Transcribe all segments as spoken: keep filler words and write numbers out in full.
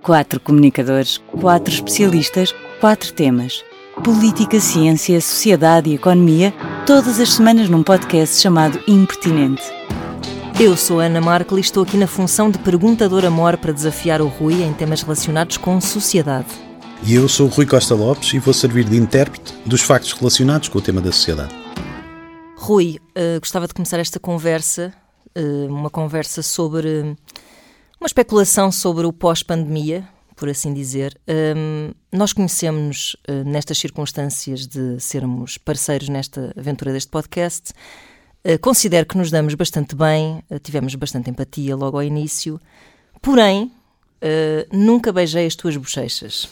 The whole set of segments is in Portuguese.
Quatro comunicadores, quatro especialistas, quatro temas. Política, ciência, sociedade e economia, todas as semanas num podcast chamado Impertinente. Eu sou a Ana Markel e estou aqui na função de perguntadora-mor para desafiar o Rui em temas relacionados com sociedade. E eu sou o Rui Costa Lopes e vou servir de intérprete dos factos relacionados com o tema da sociedade. Rui, uh, gostava de começar esta conversa, uh, uma conversa sobre, uh, uma especulação sobre o pós-pandemia, por assim dizer. Um, nós conhecemos-nos uh, nestas circunstâncias de sermos parceiros nesta aventura deste podcast. Uh, considero que nos damos bastante bem, uh, tivemos bastante empatia logo ao início, porém, uh, nunca beijei as tuas bochechas.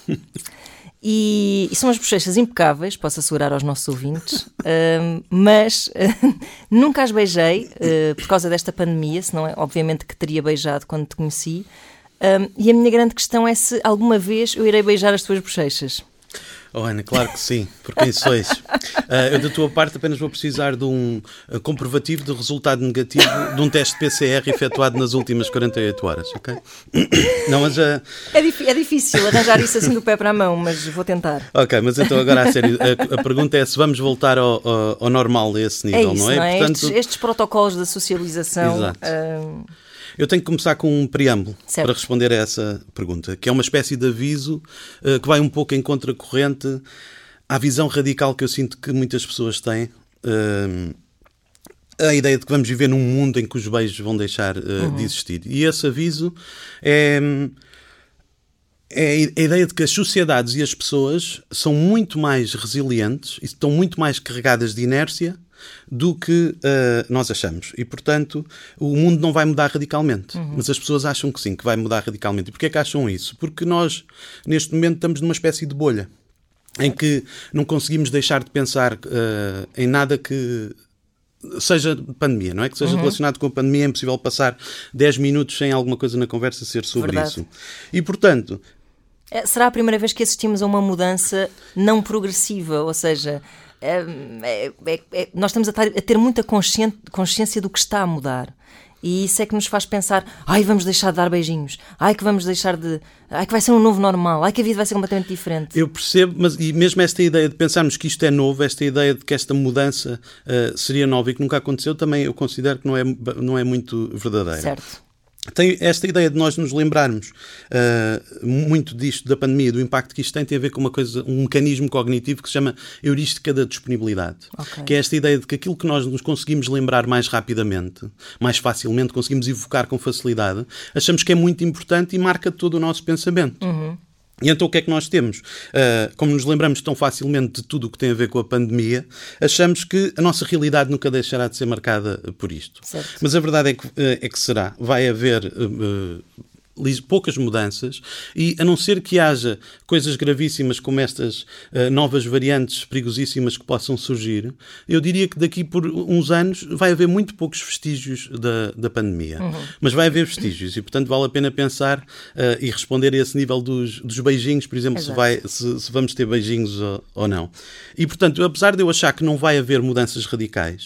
E, e são as bochechas impecáveis, posso assegurar aos nossos ouvintes, uh, mas uh, nunca as beijei uh, por causa desta pandemia, senão é obviamente que teria beijado quando te conheci. Um, e a minha grande questão é se alguma vez eu irei beijar as tuas bochechas. Oh Ana, claro que sim, por quem sois. Uh, eu da tua parte apenas vou precisar de um uh, comprovativo de resultado negativo de um teste P C R efetuado nas últimas quarenta e oito horas, ok? Não, mas, uh... é, dif- é difícil arranjar isso assim do pé para a mão, mas vou tentar. Ok, mas então agora a sério, a, a pergunta é se vamos voltar ao, ao, ao normal a esse nível, é isso, não é? Não é? Portanto... Estes, estes protocolos da socialização... Exato. Uh... Eu tenho que começar com um preâmbulo certo. Para responder a essa pergunta, que é uma espécie de aviso uh, que vai um pouco em contracorrente à visão radical que eu sinto que muitas pessoas têm. Uh, a ideia de que vamos viver num mundo em que os beijos vão deixar uh, uhum. de existir. E esse aviso é, é a ideia de que as sociedades e as pessoas são muito mais resilientes e estão muito mais carregadas de inércia do que uh, nós achamos. E, portanto, o mundo não vai mudar radicalmente. Uhum. Mas as pessoas acham que sim, que vai mudar radicalmente. E porquê é que acham isso? Porque nós, neste momento, estamos numa espécie de bolha em que não conseguimos deixar de pensar uh, em nada que seja pandemia, não é? Que seja uhum. relacionado com a pandemia. É impossível passar dez minutos sem alguma coisa na conversa ser sobre Verdade. Isso. E, portanto... Será a primeira vez que assistimos a uma mudança não progressiva, ou seja... É, é, é, é, nós estamos a, tar, a ter muita consciência, consciência do que está a mudar e isso é que nos faz pensar, ai, vamos deixar de dar beijinhos, ai, que vamos deixar de, ai, que vai ser um novo normal, ai, que a vida vai ser completamente diferente. Eu percebo, mas e mesmo esta ideia de pensarmos que isto é novo, esta ideia de que esta mudança uh, seria nova e que nunca aconteceu, também eu considero que não é, não é muito verdadeira. Certo. Tem esta ideia de nós nos lembrarmos uh, muito disto da pandemia, do impacto que isto tem, tem a ver com uma coisa, um mecanismo cognitivo que se chama heurística da disponibilidade. Okay. Que é esta ideia de que aquilo que nós nos conseguimos lembrar mais rapidamente, mais facilmente, conseguimos evocar com facilidade, achamos que é muito importante e marca todo o nosso pensamento. Uhum. E então o que é que nós temos? Uh, como nos lembramos tão facilmente de tudo o que tem a ver com a pandemia, achamos que a nossa realidade nunca deixará de ser marcada por isto. Certo. Mas a verdade é que, uh, é que será. Vai haver... Uh, uh, poucas mudanças e a não ser que haja coisas gravíssimas como estas uh, novas variantes perigosíssimas que possam surgir, eu diria que daqui por uns anos vai haver muito poucos vestígios da, da pandemia. Uhum. Mas vai haver vestígios e, portanto, vale a pena pensar uh, e responder a esse nível dos, dos beijinhos, por exemplo, se, vai, se, se vamos ter beijinhos ou, ou não. E, portanto, apesar de eu achar que não vai haver mudanças radicais,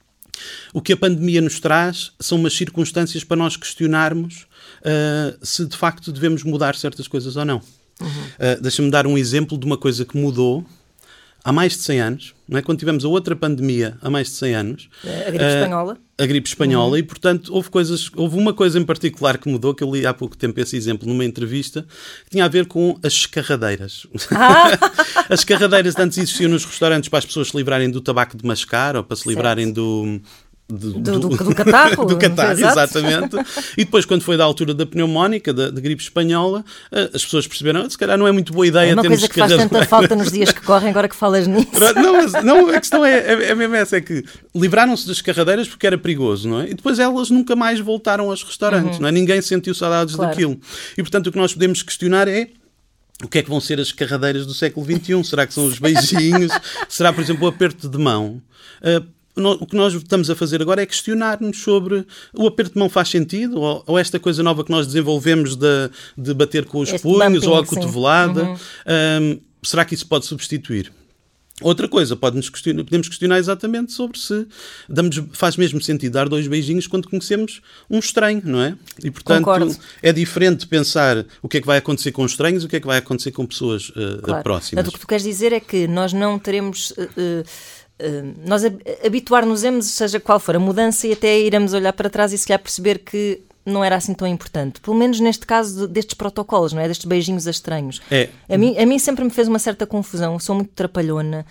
o que a pandemia nos traz são umas circunstâncias para nós questionarmos uh, se de facto devemos mudar certas coisas ou não. Uhum. Uh, deixa-me dar um exemplo de uma coisa que mudou há mais de cem anos, não é? Quando tivemos a outra pandemia há mais de cem anos. A gripe uh, espanhola. A gripe espanhola uhum. E, portanto, houve, coisas, houve uma coisa em particular que mudou, que eu li há pouco tempo esse exemplo numa entrevista, que tinha a ver com as escarradeiras. Ah. As escarradeiras antes existiam nos restaurantes para as pessoas se livrarem do tabaco de mascar ou para se livrarem certo. do... Do, do, do, do catarro. do catarro, exatamente. E depois, quando foi da altura da pneumónica, da, da gripe espanhola, as pessoas perceberam, se calhar não é muito boa ideia é uma termos coisa que faz tanta falta nos dias que correm, agora que falas nisso. Não, mas, não a questão é, é, é mesmo essa, é que livraram-se das carradeiras porque era perigoso, não é? E depois elas nunca mais voltaram aos restaurantes, uhum. não é? Ninguém sentiu saudades claro. Daquilo. E, portanto, o que nós podemos questionar é o que é que vão ser as carradeiras do século vinte e um? Será que são os beijinhos? Será, por exemplo, o aperto de mão? Uh, O que nós estamos a fazer agora é questionar-nos sobre o aperto de mão faz sentido ou, ou esta coisa nova que nós desenvolvemos de, de bater com os este punhos bumping, ou a cotovelada. Uhum. Um, será que isso pode substituir? Outra coisa, pode-nos questionar, podemos questionar exatamente sobre se damos, faz mesmo sentido dar dois beijinhos quando conhecemos um estranho, não é? E, portanto, Concordo. É diferente pensar o que é que vai acontecer com estranhos e o que é que vai acontecer com pessoas uh, claro. próximas. O que tu queres dizer é que nós não teremos... Uh, uh, uh, nós habituar-nos-emos, seja qual for a mudança, e até iremos olhar para trás e se calhar perceber que não era assim tão importante. Pelo menos neste caso destes protocolos, não é? Destes beijinhos a estranhos. É. A mim, a mim sempre me fez uma certa confusão. Sou muito trapalhona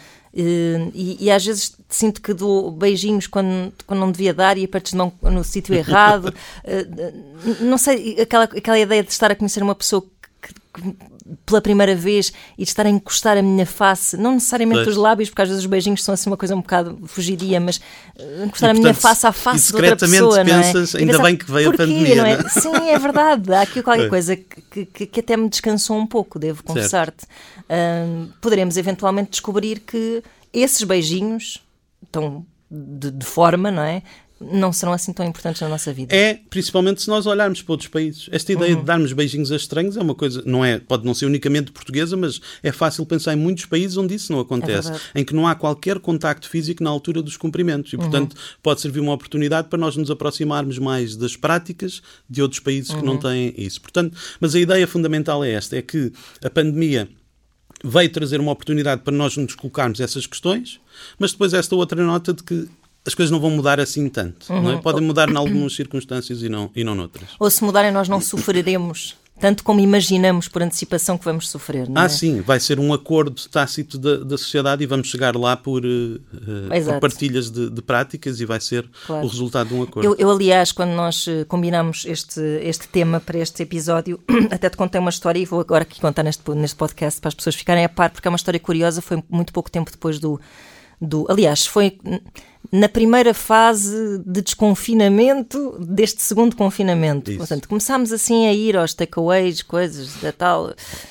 e, e às vezes sinto que dou beijinhos quando, quando não devia dar e apertos de mão no sítio errado. Não sei, aquela, aquela ideia de estar a conhecer uma pessoa que, que, pela primeira vez e de estar a encostar a minha face, não necessariamente pois. Os lábios, porque às vezes os beijinhos são assim uma coisa um bocado fugidia, mas encostar e, a portanto, minha face à face de outra pessoa, pensas, não é? ainda pensar, bem que veio porquê, a pandemia, não é? Não é? Sim, é verdade. Há aqui qualquer é. coisa que, que, que até me descansou um pouco, devo confessar-te. Um, poderemos eventualmente descobrir que esses beijinhos estão de, de forma, não é? Não serão assim tão importantes na nossa vida. É, principalmente se nós olharmos para outros países. Esta ideia uhum. de darmos beijinhos a estranhos é uma coisa, não é, pode não ser unicamente portuguesa, mas é fácil pensar em muitos países onde isso não acontece, é em que não há qualquer contacto físico na altura dos cumprimentos e, portanto, uhum. pode servir uma oportunidade para nós nos aproximarmos mais das práticas de outros países uhum. que não têm isso. Portanto, mas a ideia fundamental é esta, é que a pandemia veio trazer uma oportunidade para nós nos colocarmos essas questões, mas depois esta outra nota de que as coisas não vão mudar assim tanto. Uhum. Não é? Podem mudar em algumas circunstâncias e não, e não noutras. Ou se mudarem nós não sofreremos tanto como imaginamos por antecipação que vamos sofrer, não é? Ah, sim, vai ser um acordo tácito da, da sociedade e vamos chegar lá por, uh, por partilhas de, de práticas e vai ser claro. O resultado de um acordo. Eu, eu, aliás, quando nós combinamos este, este tema para este episódio, até te contei uma história e vou agora aqui contar neste, neste podcast para as pessoas ficarem a par, porque é uma história curiosa, foi muito pouco tempo depois do... do aliás, foi... na primeira fase de desconfinamento deste segundo confinamento. Isso. Portanto, começámos assim a ir aos takeaways, coisas da tal.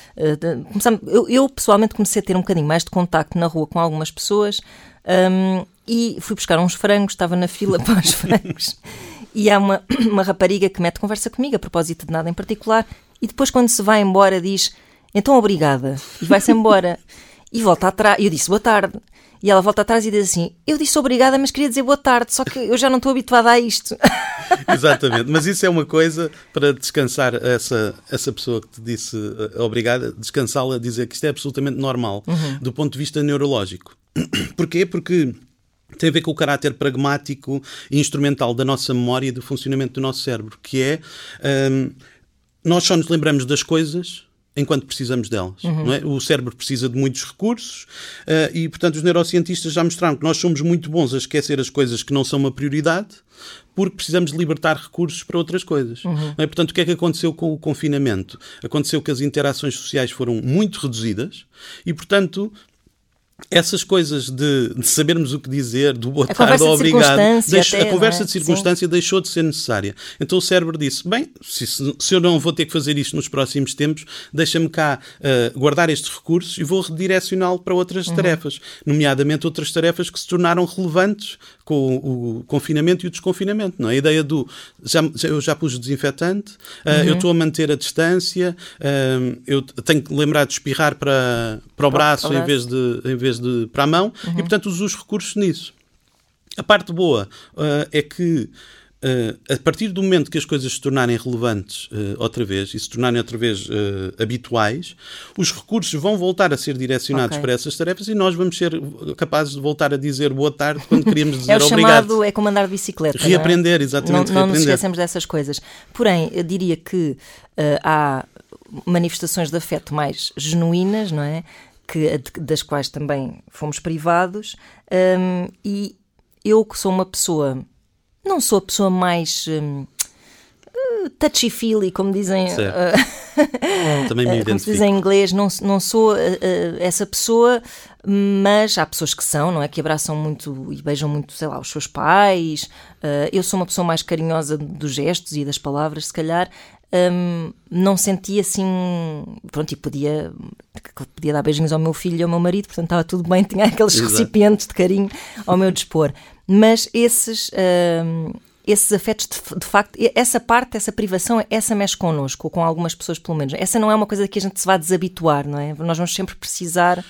Uh, começámos, eu, eu pessoalmente comecei a ter um bocadinho mais de contacto na rua com algumas pessoas um, e fui buscar uns frangos, estava na fila para os frangos e há uma, uma rapariga que mete conversa comigo a propósito de nada em particular e depois quando se vai embora diz então obrigada e vai-se embora e volta atrás. E eu disse boa tarde. E ela volta atrás e diz assim, eu disse obrigada, mas queria dizer boa tarde, só que eu já não estou habituada a isto. Exatamente, mas isso é uma coisa para descansar essa, essa pessoa que te disse uh, obrigada, descansá-la, dizer que isto é absolutamente normal, uhum. do ponto de vista neurológico. Porquê? Porque tem a ver com o caráter pragmático e instrumental da nossa memória e do funcionamento do nosso cérebro, que é, um, nós só nos lembramos das coisas enquanto precisamos delas. Uhum. Não é? O cérebro precisa de muitos recursos uh, e, portanto, os neurocientistas já mostraram que nós somos muito bons a esquecer as coisas que não são uma prioridade porque precisamos de libertar recursos para outras coisas. Uhum. Não é? Portanto, o que é que aconteceu com o confinamento? Aconteceu que as interações sociais foram muito reduzidas e, portanto... essas coisas de, de sabermos o que dizer, do boa tarde ou obrigado, deixo, até, a conversa é? de circunstância Sim. deixou de ser necessária. Então o cérebro disse, bem, se, se eu não vou ter que fazer isto nos próximos tempos, deixa-me cá uh, guardar estes recursos e vou redirecioná-lo para outras uhum. tarefas, nomeadamente outras tarefas que se tornaram relevantes com o, o confinamento e o desconfinamento. Não é? A ideia do, já, eu já pus desinfetante, uh, uhum. eu estou a manter a distância, uh, eu tenho que lembrar de espirrar para, para o braço, braço. Em vez de... Em vez de, para a mão, uhum. e portanto uso os recursos nisso. A parte boa uh, é que uh, a partir do momento que as coisas se tornarem relevantes uh, outra vez e se tornarem outra vez uh, habituais, os recursos vão voltar a ser direcionados okay. para essas tarefas e nós vamos ser capazes de voltar a dizer boa tarde quando queríamos dizer obrigado. É o chamado, obrigado. É como andar de bicicleta. Reaprender, não é? exatamente. Não, não reaprender. nos esquecemos dessas coisas. Porém, eu diria que uh, há manifestações de afeto mais genuínas, não é? Que, das quais também fomos privados, um, e eu que sou uma pessoa, não sou a pessoa mais um, touchy-feely, como dizem, uh, também me como se diz em inglês, não, não sou uh, uh, essa pessoa, mas há pessoas que são, não é? Que abraçam muito e beijam muito, sei lá, os seus pais. Uh, eu sou uma pessoa mais carinhosa dos gestos e das palavras, se calhar. Um, não senti assim, pronto, e podia, podia dar beijinhos ao meu filho e ao meu marido, portanto estava tudo bem, tinha aqueles Exato. Recipientes de carinho ao meu dispor, mas esses, um, esses afetos de, de facto, essa parte, essa privação, essa mexe connosco, ou com algumas pessoas pelo menos, essa não é uma coisa que a gente se vá desabituar, não é? Nós vamos sempre precisar...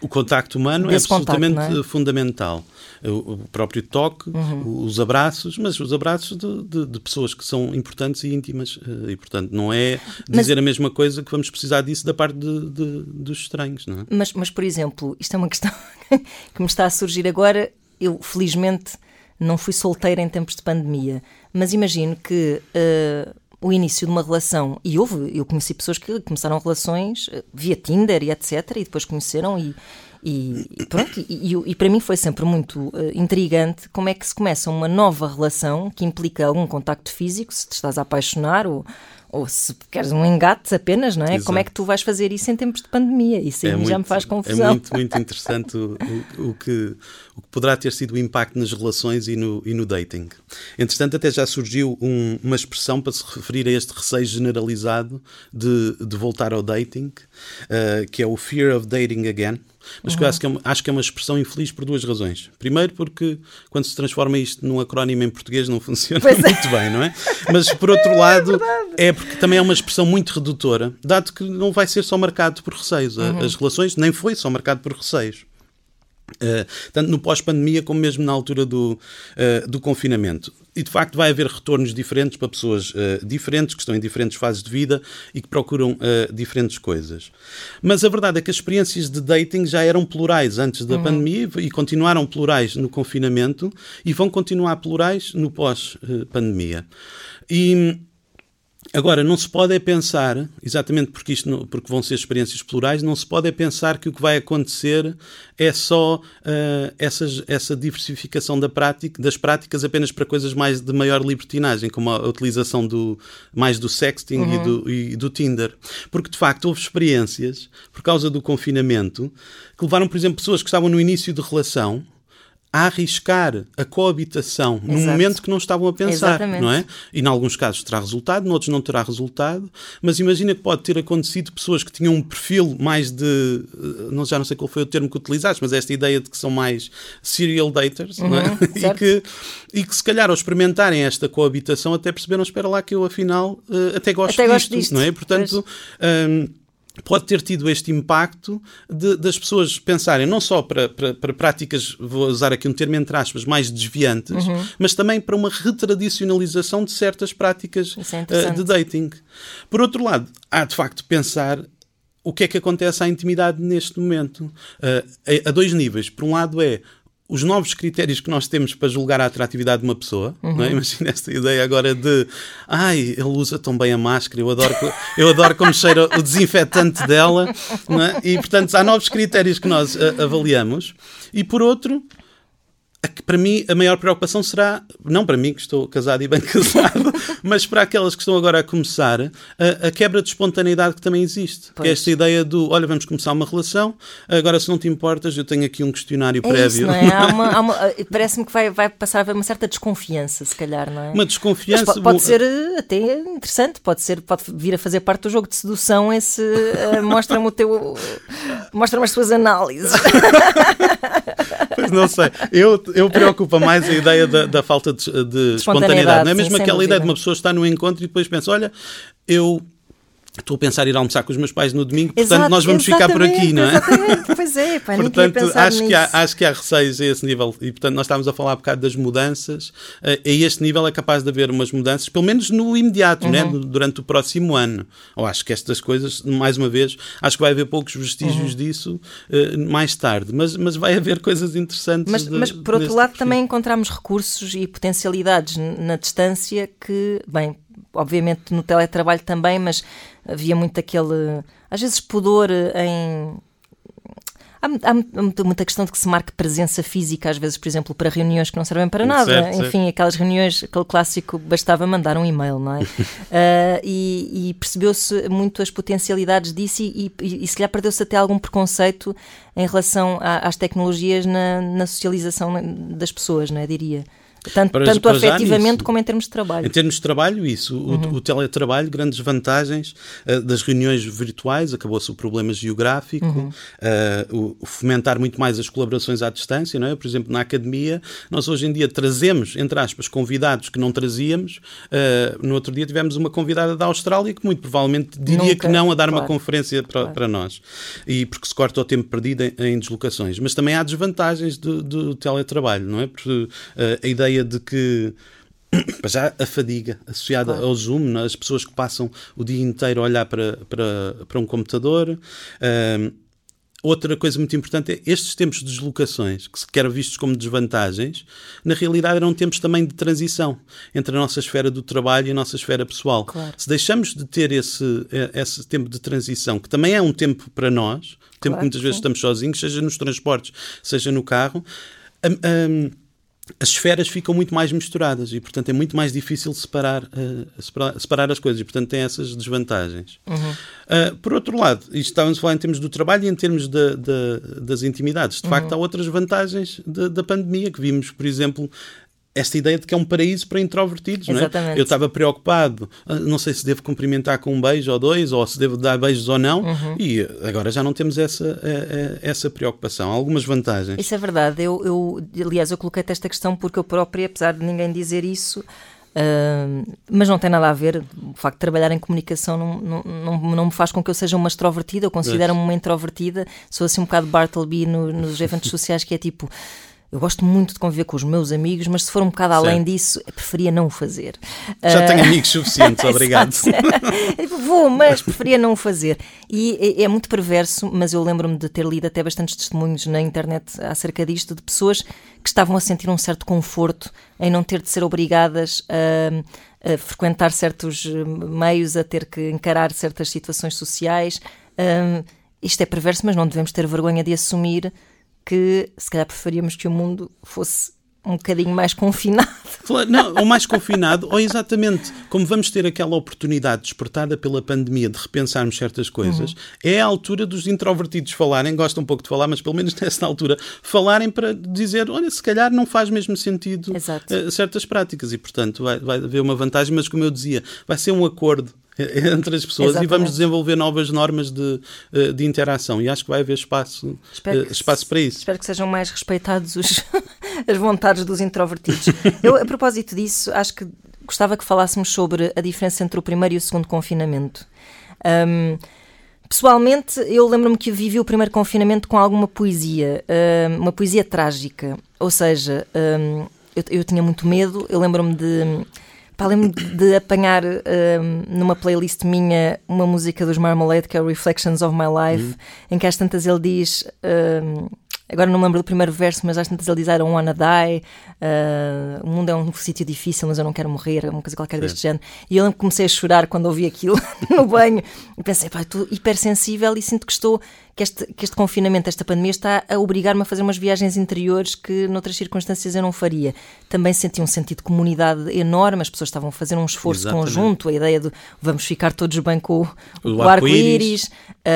O contacto humano é absolutamente contacto, não é? fundamental. O próprio toque, uhum. os abraços, mas os abraços de, de, de pessoas que são importantes e íntimas. E, portanto, não é dizer mas, a mesma coisa que vamos precisar disso da parte de, de, dos estranhos, não é? Mas, mas, por exemplo, isto é uma questão que me está a surgir agora. Eu, felizmente, não fui solteira em tempos de pandemia, mas imagino que uh, o início de uma relação, e houve, eu conheci pessoas que começaram relações via Tinder e etcétera, e depois conheceram e... E, e pronto, e, e, e para mim foi sempre muito uh, intrigante como é que se começa uma nova relação que implica algum contacto físico, se te estás a apaixonar ou, ou se queres um engate apenas, não é? Exato. Como é que tu vais fazer isso em tempos de pandemia? Isso aí é já muito, me faz confusão. É muito, muito interessante o, o, o, que, o que poderá ter sido o impacto nas relações e no, e no dating. Entretanto, até já surgiu um, uma expressão para se referir a este receio generalizado de, de voltar ao dating, uh, que é o fear of dating again. Mas uhum. que eu acho, que é uma, acho que é uma expressão infeliz por duas razões. Primeiro, porque quando se transforma isto num acrónimo em português não funciona pois muito é. bem, não é? Mas por outro lado, é, é porque também é uma expressão muito redutora, dado que não vai ser só marcado por receios. Uhum. As relações nem foi só marcado por receios. Uh, tanto no pós-pandemia como mesmo na altura do, uh, do confinamento. E de facto vai haver retornos diferentes para pessoas uh, diferentes, que estão em diferentes fases de vida e que procuram uh, diferentes coisas. Mas a verdade é que as experiências de dating já eram plurais antes da uhum. pandemia e continuaram plurais no confinamento e vão continuar plurais no pós-pandemia. E agora, não se pode é pensar, exatamente porque, isto não, porque vão ser experiências plurais, não se pode é pensar que o que vai acontecer é só uh, essas, essa diversificação da prática, das práticas apenas para coisas mais de maior libertinagem, como a utilização do, mais do sexting uhum. e, do, e do Tinder. Porque, de facto, houve experiências, por causa do confinamento, que levaram, por exemplo, pessoas que estavam no início de relação a arriscar a coabitação num Exato. momento que não estavam a pensar, Exatamente. não é? E em alguns casos terá resultado, noutros não terá resultado, mas imagina que pode ter acontecido pessoas que tinham um perfil mais de, não, já não sei qual foi o termo que utilizaste, mas esta ideia de que são mais serial daters, uhum, não é? e, que, e que se calhar ao experimentarem esta coabitação até perceberam, espera lá que eu afinal uh, até gosto até disto, gosto disto, não é? Portanto... pode ter tido este impacto de, das pessoas pensarem não só para, para, para práticas, vou usar aqui um termo entre aspas, mais desviantes, uhum. mas também para uma retradicionalização de certas práticas uh, de dating. Por outro lado, há de facto pensar o que é que acontece à intimidade neste momento. Uh, a, a dois níveis. Por um lado é os novos critérios que nós temos para julgar a atratividade de uma pessoa, uhum. não é? Imagina esta ideia agora de ai, ele usa tão bem a máscara, eu adoro, eu adoro como cheira o desinfetante dela, não é? E portanto há novos critérios que nós a, avaliamos. E por outro, para mim a maior preocupação será, não para mim que estou casado e bem casado, mas para aquelas que estão agora a começar, a, a quebra de espontaneidade que também existe. Que é esta ideia do, olha, vamos começar uma relação, agora se não te importas eu tenho aqui um questionário é prévio. Isso, não é? Há uma, há uma, parece-me que vai, vai passar a haver uma certa desconfiança, se calhar, não é? Uma desconfiança... Mas pode, pode ser até interessante, pode, ser, pode vir a fazer parte do jogo de sedução esse uh, mostra-me o teu... mostra-me as tuas análises. Pois não sei. Eu, eu preocupa mais a ideia da, da falta de, de espontaneidade. Não é mesmo sim, aquela ideia de uma pessoa estar no encontro e depois pensa, olha, eu estou a pensar em ir almoçar com os meus pais no domingo, portanto Exato, nós vamos ficar por aqui, não é? Exatamente, pois é. Pá, portanto, acho que, há, acho que há receios a esse nível e, portanto, nós estávamos a falar há bocado das mudanças. A este nível é capaz de haver umas mudanças, pelo menos no imediato, uhum. né? Durante o próximo ano. Eu acho que estas coisas, mais uma vez, acho que vai haver poucos vestígios uhum. disso uh, mais tarde, mas, mas vai haver coisas interessantes. Mas, de, mas por outro lado, perfil. Também encontramos recursos e potencialidades na distância que, bem, obviamente no teletrabalho também, mas havia muito aquele, às vezes, pudor em... Há, há muita questão de que se marque presença física, às vezes, por exemplo, para reuniões que não servem para nada. Certo, Enfim, certo. Aquelas reuniões, aquele clássico, bastava mandar um e-mail, não é? uh, e, e percebeu-se muito as potencialidades disso e, e, e se calhar perdeu-se até algum preconceito em relação a, às tecnologias na, na socialização das pessoas, não é? Diria. Tanto, para, tanto para afetivamente como em termos de trabalho. Em termos de trabalho, isso. O, uhum. o teletrabalho, grandes vantagens uh, das reuniões virtuais, acabou-se o problema geográfico, uhum. uh, o, o fomentar muito mais as colaborações à distância, não é? Por exemplo, na academia, nós hoje em dia trazemos, entre aspas, convidados que não trazíamos. Uh, no outro dia tivemos uma convidada da Austrália que muito provavelmente diria Nunca, que não a dar claro. uma conferência para, claro. para nós. E porque se corta o tempo perdido em, em deslocações. Mas também há desvantagens do, do teletrabalho, não é? Porque uh, a ideia de que já a fadiga associada claro. ao Zoom, as pessoas que passam o dia inteiro a olhar para, para, para um computador. Uh, outra coisa muito importante é estes tempos de deslocações, que se quer vistos como desvantagens, na realidade eram tempos também de transição entre a nossa esfera do trabalho e a nossa esfera pessoal. Claro. Se deixamos de ter esse, esse tempo de transição, que também é um tempo para nós, tempo claro, que muitas vezes sim. estamos sozinhos, seja nos transportes, seja no carro, um, um, as esferas ficam muito mais misturadas e, portanto, é muito mais difícil separar, uh, separar, separar as coisas e, portanto, tem essas desvantagens. Uhum. Uh, por outro lado, isto estávamos a falar em termos do trabalho e em termos de, de, das intimidades. De uhum. facto, há outras vantagens de, da pandemia que vimos, por exemplo, esta ideia de que é um paraíso para introvertidos, não é? Eu estava preocupado, não sei se devo cumprimentar com um beijo ou dois, ou se devo dar beijos ou não, uhum. e agora já não temos essa, essa preocupação. Há algumas vantagens. Isso é verdade. Eu, eu, aliás, eu coloquei-te esta questão porque eu própria, apesar de ninguém dizer isso, uh, mas não tem nada a ver, o facto de trabalhar em comunicação não, não, não, não me faz com que eu seja uma extrovertida, eu considero-me uma introvertida, sou assim um bocado Bartleby no, nos eventos sociais, que é tipo... Eu gosto muito de conviver com os meus amigos, mas se for um bocado certo. além disso, eu preferia não o fazer. Já uh... tenho amigos suficientes, obrigado. Vou, mas preferia não o fazer. E é, é muito perverso, mas eu lembro-me de ter lido até bastantes testemunhos na internet acerca disto, de pessoas que estavam a sentir um certo conforto em não ter de ser obrigadas a, a frequentar certos meios, a ter que encarar certas situações sociais. Uh, isto é perverso, mas não devemos ter vergonha de assumir que se calhar preferíamos que o mundo fosse um bocadinho mais confinado. Não, ou mais confinado, ou exatamente, como vamos ter aquela oportunidade despertada pela pandemia de repensarmos certas coisas, uhum. é a altura dos introvertidos falarem, gostam um pouco de falar, mas pelo menos nessa altura, falarem para dizer, olha, se calhar não faz mesmo sentido uh, certas práticas, e portanto vai, vai haver uma vantagem, mas como eu dizia, vai ser um acordo entre as pessoas. Exatamente. E vamos desenvolver novas normas de, de interação e acho que vai haver espaço, que, espaço para isso. Espero que sejam mais respeitados os, as vontades dos introvertidos. Eu, a propósito disso, acho que gostava que falássemos sobre a diferença entre o primeiro e o segundo confinamento. Um, pessoalmente, eu lembro-me que vivi o primeiro confinamento com alguma poesia, um, uma poesia trágica, ou seja, um, eu, eu tinha muito medo, eu lembro-me de... Pá, lembro-me de apanhar um, numa playlist minha uma música dos Marmalade, que é o Reflections of My Life, uhum. em que às tantas ele diz... Um, agora não me lembro do primeiro verso, mas às tantas ele diz I don't wanna die, uh, o mundo é um sítio difícil, mas eu não quero morrer, uma coisa qualquer deste género. E eu lembro que comecei a chorar quando ouvi aquilo no banho e pensei, pá, estou hipersensível e sinto que estou, que este, que este confinamento, esta pandemia está a obrigar-me a fazer umas viagens interiores que noutras circunstâncias eu não faria. Também senti um sentido de comunidade enorme, as pessoas estavam a fazer um esforço Exatamente. conjunto, a ideia de vamos ficar todos bem com o, o, o arco-íris.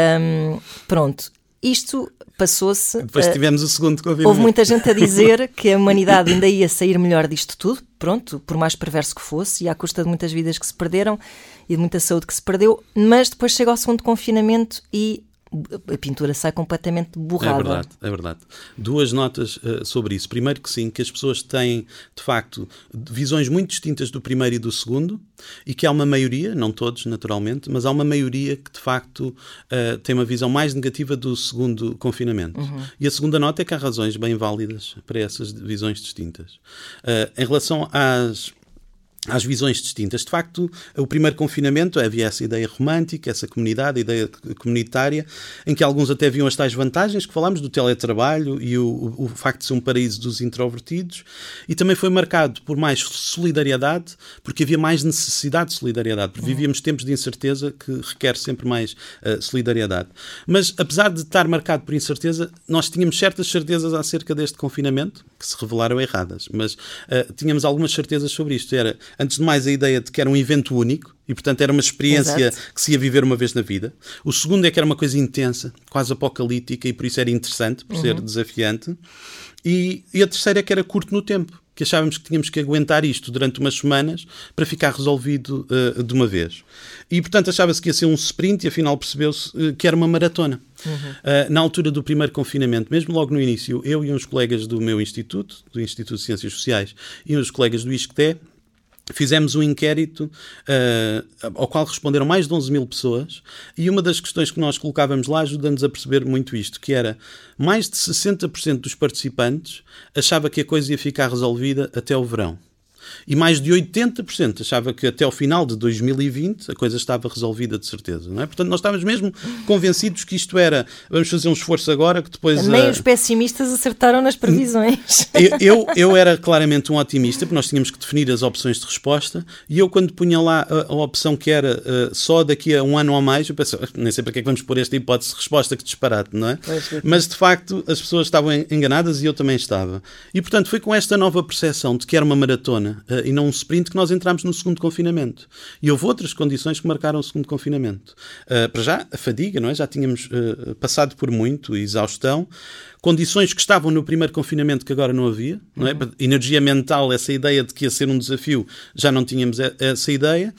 Um, pronto, isto... passou-se... Depois tivemos uh, o segundo confinamento. Houve muita gente a dizer que a humanidade ainda ia sair melhor disto tudo, pronto, por mais perverso que fosse, e à custa de muitas vidas que se perderam e de muita saúde que se perdeu, mas depois chega ao segundo confinamento e a pintura sai completamente borrada. É verdade, é verdade. Duas notas uh, sobre isso. Primeiro que sim, que as pessoas têm, de facto, visões muito distintas do primeiro e do segundo, e que há uma maioria, não todos naturalmente, mas há uma maioria que de facto uh, tem uma visão mais negativa do segundo confinamento. Uhum. E a segunda nota é que há razões bem válidas para essas visões distintas. Uh, em relação às... às visões distintas. De facto, o primeiro confinamento havia essa ideia romântica, essa comunidade, a ideia comunitária, em que alguns até viam as tais vantagens que falámos do teletrabalho e o, o, o facto de ser um paraíso dos introvertidos, e também foi marcado por mais solidariedade, porque havia mais necessidade de solidariedade, porque vivíamos tempos de incerteza que requer sempre mais uh, solidariedade. Mas, apesar de estar marcado por incerteza, nós tínhamos certas certezas acerca deste confinamento, que se revelaram erradas, mas uh, tínhamos algumas certezas sobre isto. Era, antes de mais, a ideia de que era um evento único e, portanto, era uma experiência Exato. que se ia viver uma vez na vida. O segundo é que era uma coisa intensa, quase apocalíptica, e por isso era interessante, por uhum. ser desafiante. E, e a terceira é que era curto no tempo. que achávamos que tínhamos que aguentar isto durante umas semanas para ficar resolvido uh, de uma vez. E, portanto, achava-se que ia ser um sprint e, afinal, percebeu-se uh, que era uma maratona. Uhum. Uh, na altura do primeiro confinamento, mesmo logo no início, eu e uns colegas do meu instituto, do Instituto de Ciências Sociais, e uns colegas do ISCTE, fizemos um inquérito uh, ao qual responderam mais de onze mil pessoas, e uma das questões que nós colocávamos lá ajuda-nos a perceber muito isto, que era mais de sessenta por cento dos participantes achava que a coisa ia ficar resolvida até o verão. E mais de oitenta por cento achava que até ao final de dois mil e vinte a coisa estava resolvida de certeza, não é? Portanto, nós estávamos mesmo convencidos que isto era, vamos fazer um esforço agora que depois... Nem uh... os pessimistas acertaram nas previsões. Eu, eu, eu era claramente um otimista, porque nós tínhamos que definir as opções de resposta, e eu quando punha lá a, a opção que era uh, só daqui a um ano ou mais, eu pensei, nem sei para que é que vamos pôr esta hipótese de resposta, que disparate, não é? Mas de facto as pessoas estavam enganadas e eu também estava. E portanto foi com esta nova percepção de que era uma maratona Uh, e não um sprint que nós entramos no segundo confinamento. E houve outras condições que marcaram o segundo confinamento. Uh, para já, a fadiga, não é? Já tínhamos uh, passado por muito, exaustão, condições que estavam no primeiro confinamento que agora não havia, não é? Uhum. Energia mental, essa ideia de que ia ser um desafio, já não tínhamos essa ideia.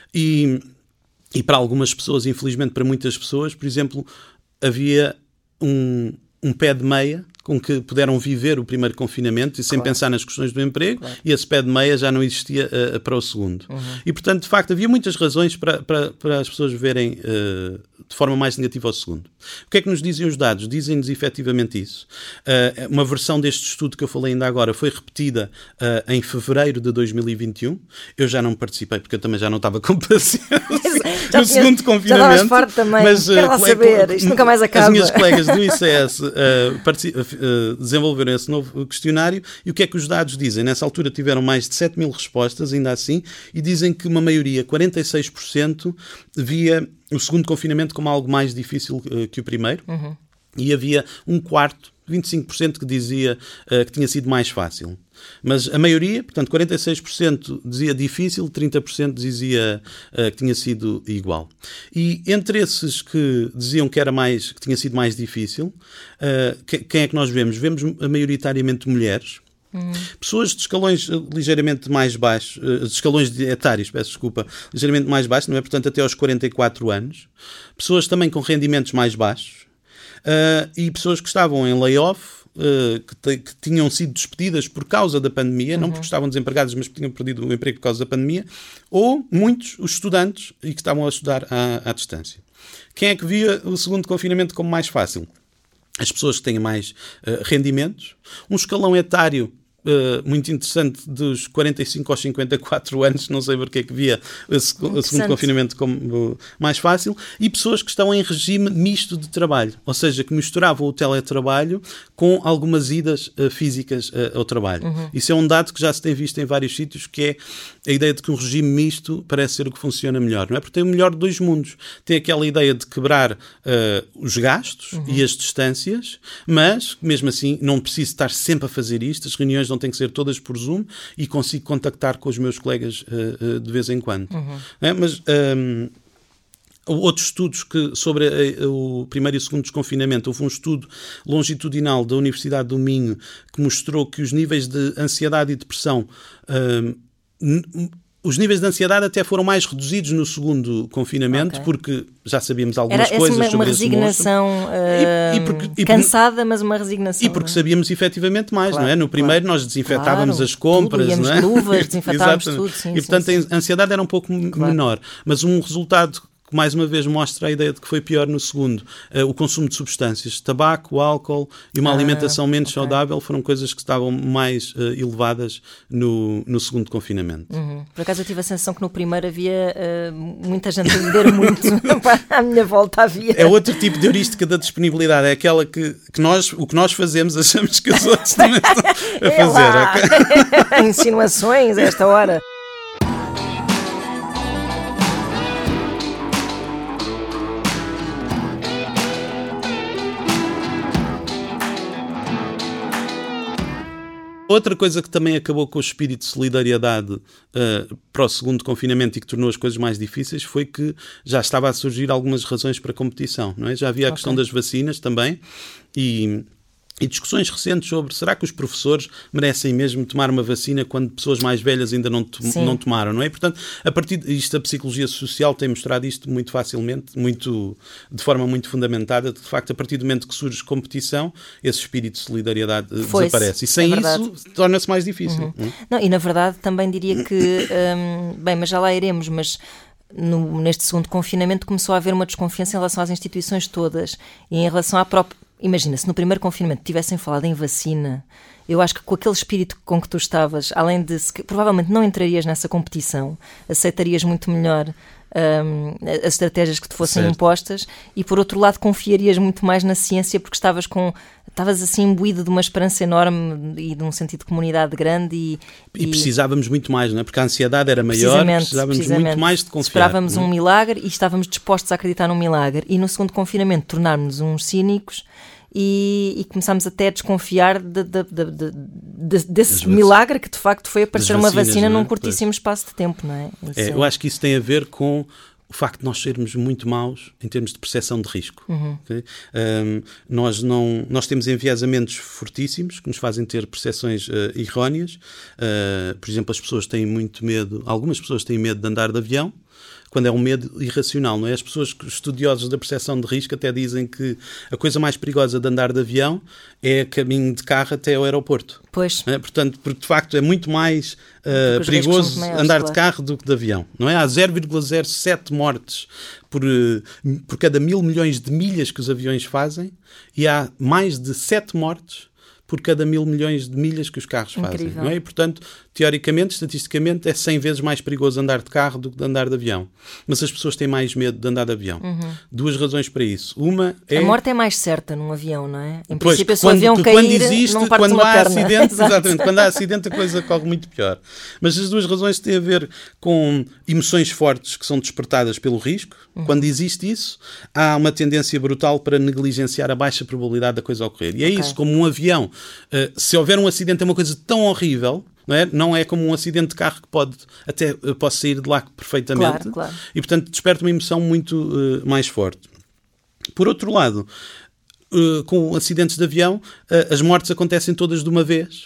E, e para algumas pessoas, infelizmente para muitas pessoas, por exemplo, havia um, um pé de meia com que puderam viver o primeiro confinamento e sem claro. pensar nas questões do emprego, claro. e esse pé de meia já não existia uh, para o segundo. Uhum. E, portanto, de facto, havia muitas razões para, para, para as pessoas verem uh, de forma mais negativa ao segundo. O que é que nos dizem os dados? Dizem-nos efetivamente isso. Uh, uma versão deste estudo que eu falei ainda agora foi repetida uh, em fevereiro de dois mil e vinte e um. Eu já não participei, porque eu também já não estava com paciência já no segundo confinamento. Já estavas forte também. Mas, uh, Quero lá saber, isto nunca mais acaba. As minhas colegas do I C S uh, participam Uh, desenvolveram esse novo questionário, e o que é que os dados dizem? Nessa altura tiveram mais de sete mil respostas, ainda assim, e dizem que uma maioria, quarenta e seis por cento, via o segundo confinamento como algo mais difícil uh, que o primeiro, uhum. e havia um quarto, vinte e cinco por cento, que dizia uh, que tinha sido mais fácil. Mas a maioria, portanto, quarenta e seis por cento dizia difícil, trinta por cento dizia uh, que tinha sido igual. E entre esses que diziam que, era mais, que tinha sido mais difícil, uh, que, quem é que nós vemos? Vemos maioritariamente mulheres, Uhum. pessoas de escalões ligeiramente mais baixos, de escalões etários, peço desculpa, ligeiramente mais baixos, não é? Portanto, até aos quarenta e quatro anos. Pessoas também com rendimentos mais baixos uh, e pessoas que estavam em layoff, Uh, que, te, que tinham sido despedidas por causa da pandemia, uhum. não porque estavam desempregados, mas porque tinham perdido o emprego por causa da pandemia, ou muitos, os estudantes, e que estavam a estudar à, à distância. Quem é que via o segundo confinamento como mais fácil? As pessoas que têm mais uh, rendimentos, um escalão etário Uh, muito interessante, dos quarenta e cinco aos cinquenta e quatro anos, não sei porque é que via o segundo confinamento como uh, mais fácil, e pessoas que estão em regime misto de trabalho, ou seja, que misturavam o teletrabalho com algumas idas uh, físicas uh, ao trabalho. Uhum. Isso é um dado que já se tem visto em vários sítios, que é a ideia de que um regime misto parece ser o que funciona melhor, não é? Porque tem o melhor de dois mundos. Tem aquela ideia de quebrar uh, os gastos uhum. e as distâncias, mas, mesmo assim, não preciso estar sempre a fazer isto, as reuniões não têm que ser todas por Zoom, e consigo contactar com os meus colegas uh, uh, de vez em quando. Uhum. É? Mas um, outros estudos que, sobre a, a, o primeiro e o segundo desconfinamento, houve um estudo longitudinal da Universidade do Minho que mostrou que os níveis de ansiedade e depressão um, n- Os níveis de ansiedade até foram mais reduzidos no segundo confinamento, okay. porque já sabíamos algumas Era coisas uma, sobre uma resignação uh, e, e porque, e cansada, mas uma resignação. E porque sabíamos efetivamente mais, claro, não é? No primeiro claro. nós desinfetávamos claro, as compras, tudo, não é? luvas, desinfetávamos tudo, sim, e portanto sim, sim. a ansiedade era um pouco claro. menor, mas um resultado que mais uma vez mostra a ideia de que foi pior no segundo. Uh, o consumo de substâncias, tabaco, álcool e uma ah, alimentação menos okay. saudável foram coisas que estavam mais uh, elevadas no, no segundo confinamento. Uhum. Por acaso eu tive a sensação que no primeiro havia uh, muita gente a beber muito. À minha volta havia. É outro tipo de heurística da disponibilidade, é aquela que, que nós, o que nós fazemos achamos que os outros também estão a é fazer. Okay? Insinuações a esta hora. Outra coisa que também acabou com o espírito de solidariedade uh, para o segundo confinamento e que tornou as coisas mais difíceis foi que já estava a surgir algumas razões para competição, não é? Já havia a okay. questão das vacinas também, e E discussões recentes sobre será que os professores merecem mesmo tomar uma vacina quando pessoas mais velhas ainda não, to- não tomaram, não é? Portanto, a partir disto, a psicologia social tem mostrado isto muito facilmente, muito, de forma muito fundamentada. De facto, a partir do momento que surge competição, esse espírito de solidariedade Foi-se. desaparece. E sem É isso, torna-se mais difícil. Uhum. Não, e, na verdade, também diria que... hum, bem, mas já lá iremos, mas... No, neste segundo confinamento começou a haver uma desconfiança em relação às instituições todas e em relação à própria... Imagina, se no primeiro confinamento tivessem falado em vacina, eu acho que com aquele espírito com que tu estavas, além de... Se, provavelmente não entrarias nessa competição, aceitarias muito melhor um, as estratégias que te fossem certo. impostas e, por outro lado, confiarias muito mais na ciência porque estavas com... Estavas assim imbuído de uma esperança enorme e de um sentido de comunidade grande. E, e, e precisávamos muito mais, não é? Porque a ansiedade era maior, precisamente, precisávamos precisamente. muito mais de confiar. Esperávamos não é? um milagre e estávamos dispostos a acreditar num milagre. E no segundo confinamento tornarmos uns cínicos e, e começámos até a desconfiar de, de, de, de, de, desse milagre que de facto foi aparecer vacinas, uma vacina é? num curtíssimo pois. espaço de tempo, não é? é eu acho que isso tem a ver com o facto de nós sermos muito maus em termos de percepção de risco. Uhum. Okay? Um, nós, não, nós temos enviesamentos fortíssimos que nos fazem ter percepções uh, erróneas. Uh, por exemplo, as pessoas têm muito medo, algumas pessoas têm medo de andar de avião, quando é um medo irracional, não é? As pessoas estudiosos da percepção de risco até dizem que a coisa mais perigosa de andar de avião é caminho de carro até ao aeroporto. Pois. É? Portanto, porque de facto é muito mais uh, perigoso maiores, andar claro. de carro do que de avião, não é? Há zero vírgula zero sete mortes por, uh, por cada mil milhões de milhas que os aviões fazem e há mais de sete mortes por cada mil milhões de milhas que os carros fazem. Não é? E, portanto, teoricamente, estatisticamente, é cem vezes mais perigoso andar de carro do que de andar de avião. Mas as pessoas têm mais medo de andar de avião. Uhum. Duas razões para isso. Uma é... A morte é mais certa num avião, não é? Em pois, princípio, se o avião cair, quando existe, não parte quando uma há perna. acidente, exatamente, quando há acidente a coisa corre muito pior. Mas as duas razões têm a ver com emoções fortes que são despertadas pelo risco. Uhum. Quando existe isso, há uma tendência brutal para negligenciar a baixa probabilidade da coisa ocorrer. E é okay. isso, como um avião, uh, se houver um acidente é uma coisa tão horrível, não é? Não é como um acidente de carro que pode até uh, posso sair de lá perfeitamente. Claro, claro. E, portanto, desperta uma emoção muito uh, mais forte. Por outro lado, uh, com acidentes de avião, uh, as mortes acontecem todas de uma vez.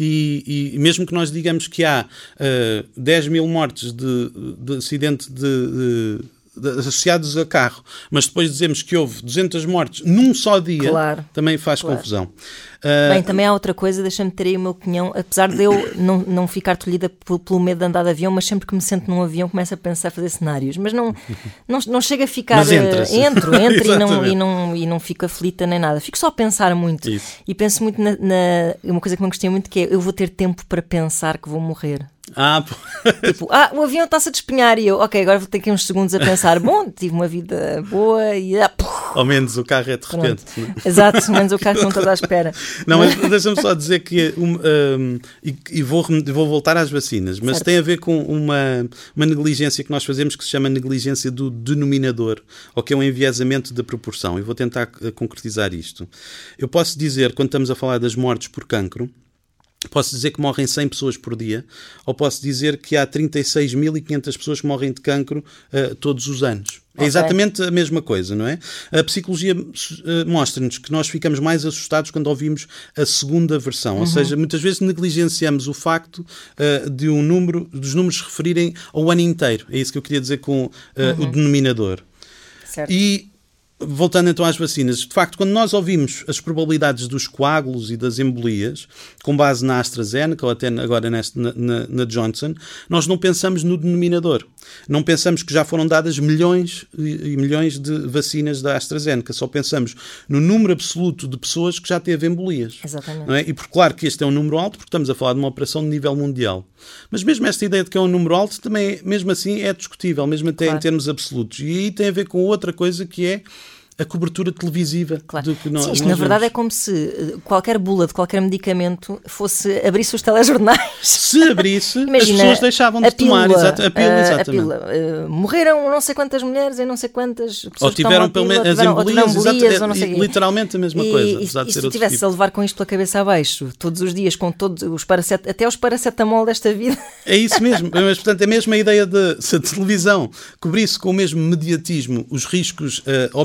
E, e mesmo que nós digamos que há uh, dez mil mortes de, de acidente de, de, de, associados a carro, mas depois dizemos que houve duzentas mortes num só dia, claro, também faz claro. confusão. Uh, Bem, também há outra coisa, deixa-me ter aí o meu opinião, apesar de eu não, não ficar tolhida pelo medo de andar de avião, mas sempre que me sento num avião começo a pensar a fazer cenários, mas não, não, não chega a ficar... Mas entras. Entro, entro e, não, e, não, e não fico aflita nem nada. Fico só a pensar muito. Isso. E penso muito na, na... Uma coisa que me gostei muito que é, eu vou ter tempo para pensar que vou morrer. Ah, tipo, ah, o avião está-se a despenhar e eu, ok, agora vou ter aqui uns segundos a pensar, bom, tive uma vida boa e... Ah, ao menos o carro é de repente. Né? Exato, ao menos o carro não está à espera. Não, mas deixa-me só dizer que, um, um, e, e vou, vou voltar às vacinas, mas certo. tem a ver com uma, uma negligência que nós fazemos que se chama negligência do denominador, ou que é um enviesamento da proporção. E vou tentar concretizar isto. Eu posso dizer, quando estamos a falar das mortes por cancro, posso dizer que morrem cem pessoas por dia, ou posso dizer que há trinta e seis mil e quinhentas pessoas que morrem de cancro uh, todos os anos. Okay. É exatamente a mesma coisa, não é? A psicologia uh, mostra-nos que nós ficamos mais assustados quando ouvimos a segunda versão, uhum. ou seja, muitas vezes negligenciamos o facto uh, de um número, dos números referirem ao ano inteiro. É isso que eu queria dizer com uh, uhum. o denominador. Certo. E voltando então às vacinas, de facto, quando nós ouvimos as probabilidades dos coágulos e das embolias, com base na AstraZeneca ou até agora neste, na, na, na Johnson, nós não pensamos no denominador. Não pensamos que já foram dadas milhões e milhões de vacinas da AstraZeneca. Só pensamos no número absoluto de pessoas que já teve embolias. Exatamente. Não é? E por claro que este é um número alto, porque estamos a falar de uma operação de nível mundial. Mas mesmo esta ideia de que é um número alto, também, mesmo assim, é discutível, mesmo até claro. em termos absolutos. E aí tem a ver com outra coisa que é a cobertura televisiva. Claro. Do que nós, Sim, isto nós na verdade vemos. É como se qualquer bula de qualquer medicamento fosse abrisse os telejornais. Se abrisse, Imagina, as pessoas deixavam de pílula, tomar exato, a pílula. Exatamente. A pílula. Uh, morreram não sei quantas mulheres e não sei quantas pessoas ou tiveram pelo menos as embolias, embolias ou não sei literalmente a mesma e, coisa. E, apesar e, de e ser se tu estivesse tipo. a levar com isto pela cabeça abaixo, todos os dias, com todos os paracet... até os paracetamol desta vida. É isso mesmo. Mas, portanto, é mesmo a ideia de se a televisão cobrisse com o mesmo mediatismo os riscos uh, objetivos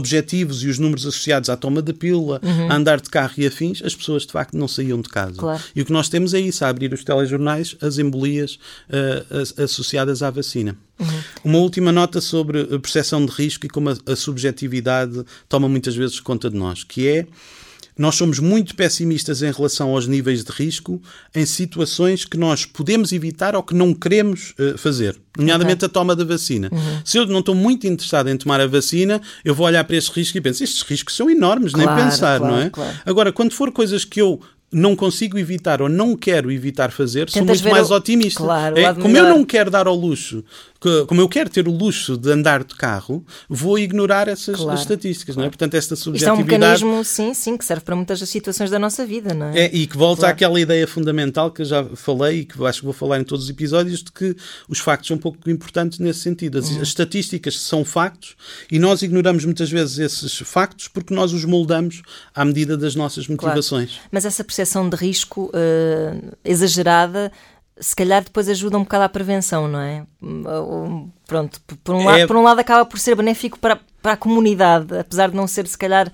positivos e os números associados à toma da pílula, uhum. a andar de carro e afins, as pessoas de facto não saíam de casa. Claro. E o que nós temos é isso, a abrir os telejornais, as embolias uh, associadas à vacina. Uhum. Uma última nota sobre a percepção de risco e como a, a subjetividade toma muitas vezes conta de nós, que é: nós somos muito pessimistas em relação aos níveis de risco em situações que nós podemos evitar ou que não queremos uh, fazer, nomeadamente okay. a toma da vacina. Uhum. Se eu não estou muito interessado em tomar a vacina, eu vou olhar para estes riscos e penso, estes riscos são enormes, claro, nem pensar, claro, não é? Claro. Agora, quando for coisas que eu não consigo evitar ou não quero evitar fazer, Tentas sou muito mais o... otimista. Claro, é, como melhor. Eu não quero dar ao luxo, como eu quero ter o luxo de andar de carro, vou ignorar essas claro. estatísticas, não é? Portanto, esta subjetividade... Isto é um mecanismo, sim, sim, que serve para muitas das situações da nossa vida, não é? é e que volta claro. àquela ideia fundamental que eu já falei e que acho que vou falar em todos os episódios, de que os factos são um pouco importantes nesse sentido. As, uhum. as estatísticas são factos e nós ignoramos muitas vezes esses factos porque nós os moldamos à medida das nossas motivações. Claro. Mas essa percepção de risco uh, exagerada, se calhar depois ajuda um bocado à prevenção, não é? Pronto, por um, é... lado, por um lado acaba por ser benéfico para, para a comunidade, apesar de não ser, se calhar...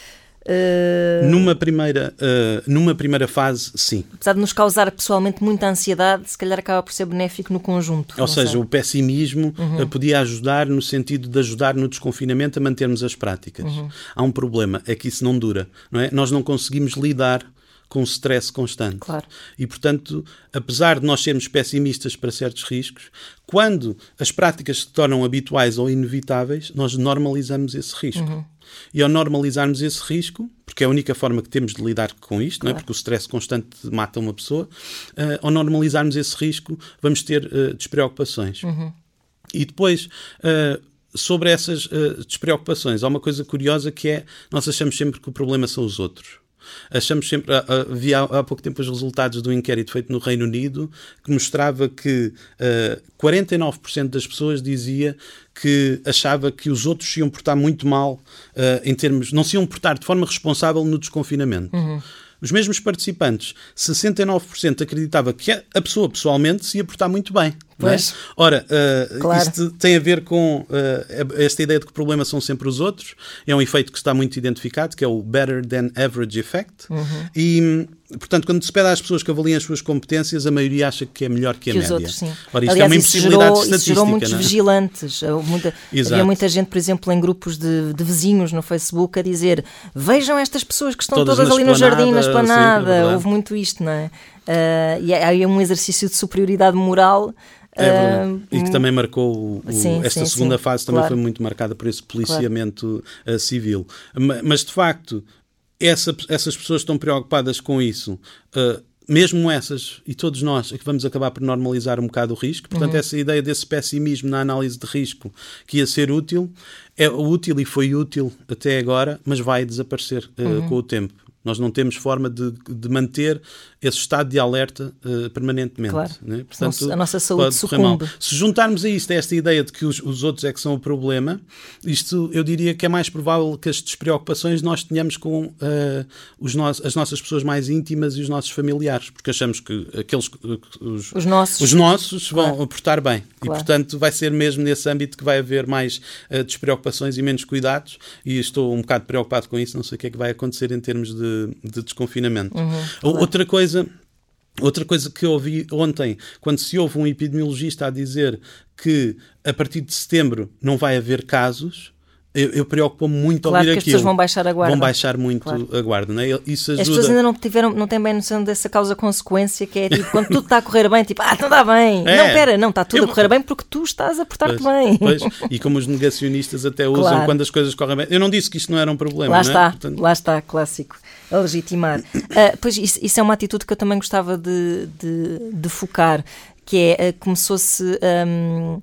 Uh... Numa, primeira, uh, numa primeira fase, sim. Apesar de nos causar pessoalmente muita ansiedade, se calhar acaba por ser benéfico no conjunto. Ou seja, sei. o pessimismo uhum. uh, podia ajudar no sentido de ajudar no desconfinamento a mantermos as práticas. Uhum. Há um problema, é que isso não dura, não é? Nós não conseguimos lidar com o stress constante. Claro. E, portanto, apesar de nós sermos pessimistas para certos riscos, quando as práticas se tornam habituais ou inevitáveis, nós normalizamos esse risco. Uhum. E ao normalizarmos esse risco, porque é a única forma que temos de lidar com isto, claro. não é? Porque o stress constante mata uma pessoa, uh, ao normalizarmos esse risco, vamos ter uh, despreocupações. Uhum. E depois... Uh, sobre essas uh, despreocupações, há uma coisa curiosa que é, nós achamos sempre que o problema são os outros. Achamos sempre, havia há pouco tempo os resultados do inquérito feito no Reino Unido que mostrava que uh, quarenta e nove por cento das pessoas dizia que achava que os outros se iam portar muito mal, uh, em termos, não se iam portar de forma responsável no desconfinamento. Uhum. Os mesmos participantes, sessenta e nove por cento acreditava que a pessoa pessoalmente se ia portar muito bem. Pois. Não é? Ora, uh, claro. isto tem a ver com uh, esta ideia de que o problema são sempre os outros. É um efeito que está muito identificado, que é o Better Than Average Effect. Uhum. E, portanto, quando se pede às pessoas que avaliem as suas competências, a maioria acha que é melhor que a que média. Os outros, sim. Ora, isto Aliás, é uma impossibilidade gerou, estatística. Isso gerou muitos não é? vigilantes. Muita, havia muita gente, por exemplo, em grupos de, de vizinhos no Facebook a dizer: vejam estas pessoas que estão todas, todas ali no jardim, na esplanada. Sim, é houve muito isto, não é? Uh, e há um exercício de superioridade moral. É verdade. Uh, e que também marcou o, o, sim, esta sim, segunda sim. fase também claro. foi muito marcada por esse policiamento claro. uh, civil. Mas, de facto, essa, essas pessoas estão preocupadas com isso. Uh, mesmo essas, e todos nós, é que vamos acabar por normalizar um bocado o risco. Portanto, uhum. essa ideia desse pessimismo na análise de risco que ia ser útil, é útil e foi útil até agora, mas vai desaparecer uh, uhum. com o tempo. Nós não temos forma de, de manter esse estado de alerta uh, permanentemente. Claro. Né? Portanto, a nossa saúde sucumbe. Se juntarmos a isto, a esta ideia de que os, os outros é que são o problema, isto eu diria que é mais provável que as despreocupações nós tenhamos com uh, os no, as nossas pessoas mais íntimas e os nossos familiares, porque achamos que aqueles os, os nossos, os nossos vão claro. portar bem. Claro. E, portanto, vai ser mesmo nesse âmbito que vai haver mais uh, despreocupações e menos cuidados, e estou um bocado preocupado com isso, não sei o que é que vai acontecer em termos de de desconfinamento. Uhum, claro. Outra coisa, outra coisa que eu ouvi ontem, quando se ouve um epidemiologista a dizer que a partir de setembro não vai haver casos, eu, eu preocupo-me muito claro, ao ouvir aquilo. Claro, que as pessoas vão baixar a guarda. Vão baixar muito claro. a guarda. Não é? Isso ajuda... As pessoas ainda não, tiveram, não têm bem noção dessa causa-consequência, que é tipo, quando tudo está a correr bem, tipo, ah, não está bem. É. Não, pera, não, está tudo eu... a correr bem porque tu estás a portar-te bem. Pois. E como os negacionistas até usam claro. quando as coisas correm bem. Eu não disse que isto não era um problema. Lá não é? está, Portanto... lá está, clássico. A legitimar. Uh, pois isso, isso é uma atitude que eu também gostava de, de, de focar, que é, uh, começou-se... Um,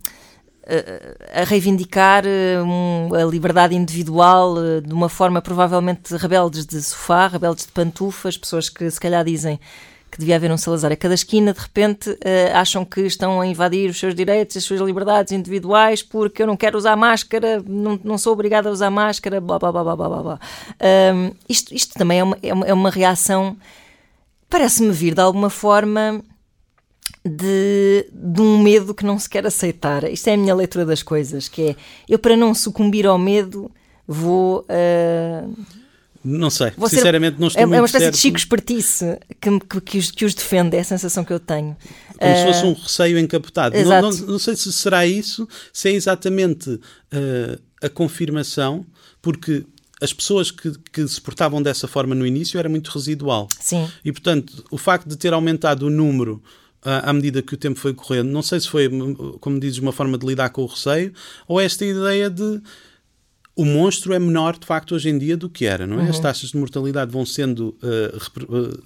a reivindicar um, a liberdade individual de uma forma provavelmente rebeldes de sofá, rebeldes de pantufas, pessoas que se calhar dizem que devia haver um Salazar a cada esquina, de repente uh, acham que estão a invadir os seus direitos, as suas liberdades individuais, porque eu não quero usar máscara, não, não sou obrigada a usar máscara, blá blá blá blá blá blá. Um, isto, isto também é uma, é uma, é uma reação, parece-me vir de alguma forma... De, de um medo que não se quer aceitar. Isto é a minha leitura das coisas, que é, eu para não sucumbir ao medo vou... Uh, não sei, vou sinceramente ser, não estou é, muito É uma espécie certo. de Chico Espertice que, que, que, os, que os defende, é a sensação que eu tenho. Como uh, se fosse um receio encapotado. Não, não, não sei se será isso, se é exatamente uh, a confirmação, porque as pessoas que, que se portavam dessa forma no início era muito residual. Sim. E, portanto, o facto de ter aumentado o número à medida que o tempo foi correndo, não sei se foi, como dizes, uma forma de lidar com o receio, ou esta ideia de o monstro é menor, de facto, hoje em dia do que era, não é? Uhum. As taxas de mortalidade vão sendo uh, repro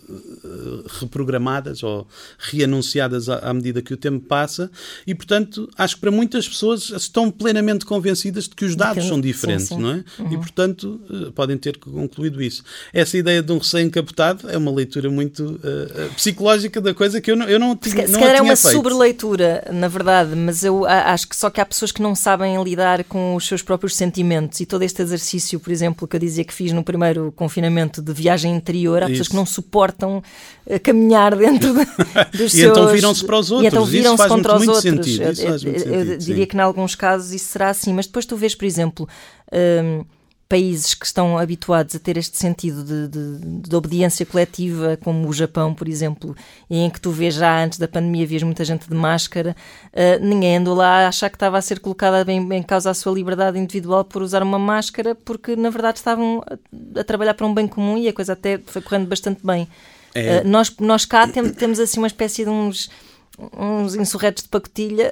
uh, reprogramadas ou reanunciadas à, à medida que o tempo passa e, portanto, acho que para muitas pessoas estão plenamente convencidas de que os dados são diferentes, sim, sim. não é? Uhum. E, portanto, uh, podem ter concluído isso. Essa ideia de um receio encapotado é uma leitura muito uh, psicológica da coisa que eu não, eu não tinha, se não calhar a tinha é uma feito. Sobreleitura, na verdade, mas eu acho que só que há pessoas que não sabem lidar com os seus próprios sentimentos. E todo este exercício, por exemplo, que eu dizia que fiz no primeiro confinamento de viagem interior, há Isso. pessoas que não suportam uh, caminhar dentro de, dos e seus... então viram-se para os outros. E então viram-se Isso contra muito, os muito outros. Sentido. Isso eu, faz muito eu, sentido, eu diria sim. que em alguns casos isso será assim, mas depois tu vês, por exemplo... Um, países que estão habituados a ter este sentido de, de, de obediência coletiva, como o Japão, por exemplo, e em que tu vês já antes da pandemia, vias muita gente de máscara, uh, ninguém andou lá a achar que estava a ser colocada em, em causa a sua liberdade individual por usar uma máscara, porque na verdade estavam a, a trabalhar para um bem comum e a coisa até foi correndo bastante bem. É. Uh, nós, nós cá temos, temos assim uma espécie de uns... uns insurretos de pacotilha.